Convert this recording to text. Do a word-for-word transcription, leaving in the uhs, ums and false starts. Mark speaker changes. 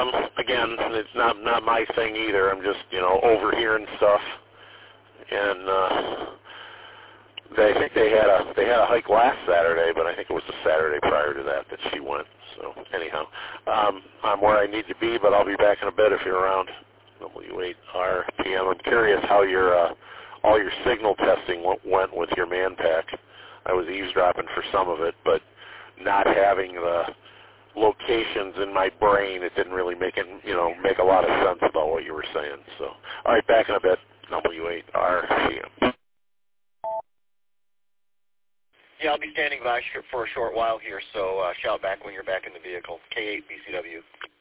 Speaker 1: Um, again, it's not not my thing either. I'm just, you know, overhearing stuff, and uh, they I think they had a they had a hike last Saturday, but I think it was the Saturday prior to that that she went. So anyhow, um, I'm where I need to be, but I'll be back in a bit if you're around. W eight R P M. I'm curious how your uh, all your signal testing went, went with your man pack. I was eavesdropping for some of it, but not having the locations in my brain, it didn't really make it, you know, make a lot of sense about what you were saying. So, all right, back in a bit. W eight R P M.
Speaker 2: Yeah, I'll be standing by for a short while here, so uh, shout back when you're back in the vehicle. K eight B C W.